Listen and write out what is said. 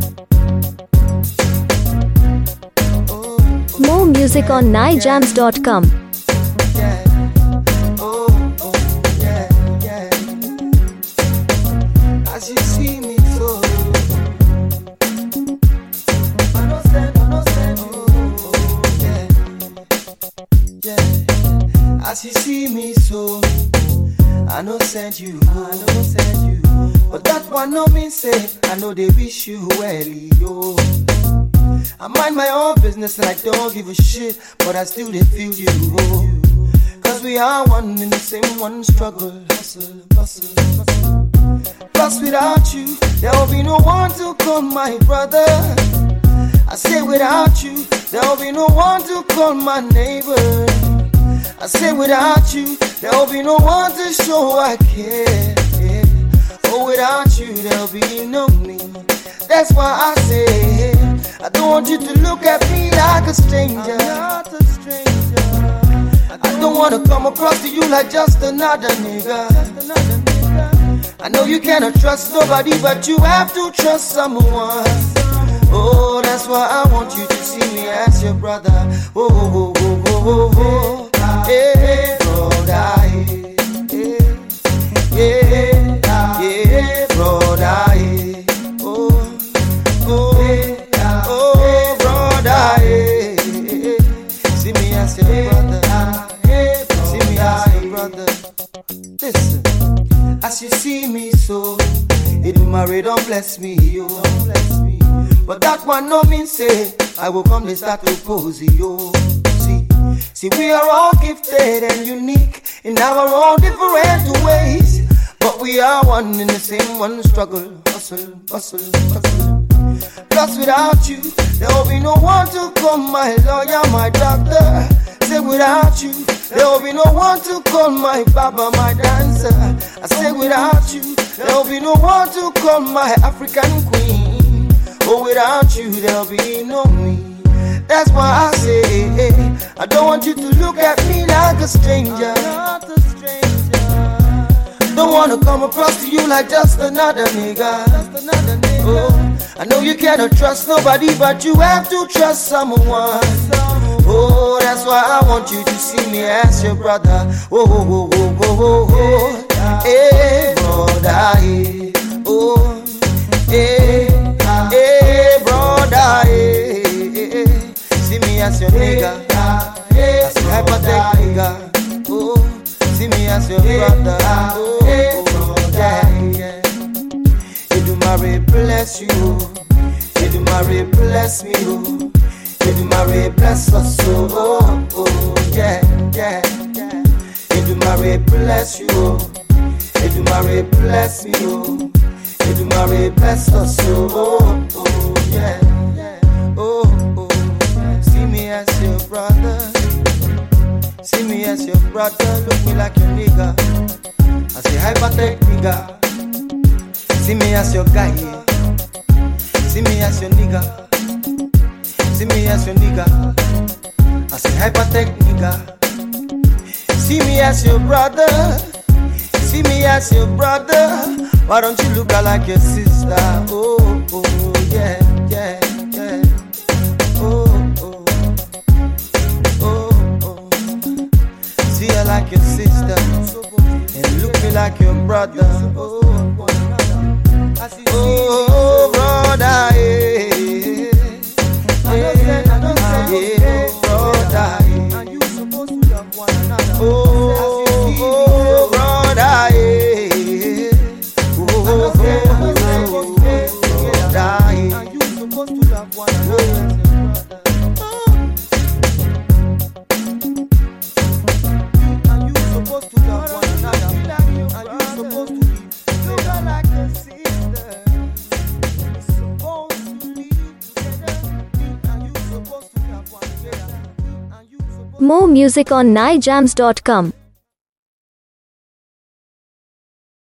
More music on nijams.com. As you see me so, I no stand, As you see me so, I no send you, But that one no mean say, I know they wish you well, yo. I mind my own business and I don't give a shit, but I still they feel you, oh. Cause we are one in the same one struggle, hustle. Plus without you, there will be no one to call my brother. I say without you, there will be no one to call my neighbor. I say without you, there will be no one to show I care. Yeah. Oh, without you, there will be no me. That's why I say, I don't want you to look at me like a stranger. I'm not a stranger. I don't want to come across to you like just another nigga. I know you cannot trust nobody, but you have to trust someone. Oh, that's why I want you to see me as your brother. Oh. Hey, brother, yeah, brother, oh, brother, see me as your brother, see me as your brother. Listen, as you see me so, it marry don't bless me, yo. But that one no mean say I will come to start to pose, yo. See, we are all gifted and unique in our own different ways, but we are one in the same one struggle, hustle. Plus without you, there will be no one to call my lawyer, my doctor. Say without you, there will be no one to call my baba, my dancer. I say without you, there will be no one to call my African queen. Oh, without you, there will be no me. That's why I say, I don't want you to look at me like a stranger. I'm not a stranger. Don't want to come across to you like just another nigga. Oh, I know you cannot trust nobody, but you have to trust someone. Oh, that's why I want you to see me as your brother. Oh, hey, brother, hey. Oh, hey, brother, hey. See me as your nigga, as your hypothetical nigga. Oh, see me as your brother. Oh, yeah. Edumare bless you, Edumare bless me, oh. Edumare bless us, oh, yeah. Edumare bless you, Edumare bless me, oh. Edumare bless us, oh, yeah. See me as your brother, see me as your brother. Look me like your nigga, I say hypertech nigga. See me as your guy, yeah. See me as your nigga, see me as your nigga, I say hypertech nigga. See me as your brother, see me as your brother. Why don't you look like your sister? Oh, yeah. See her like your sister, and look me like your brother. Oh, brother, yeah, brother, and you supposed to love one another. Oh, brother, yeah, brother, and you supposed to love one another. More music on nijams.com.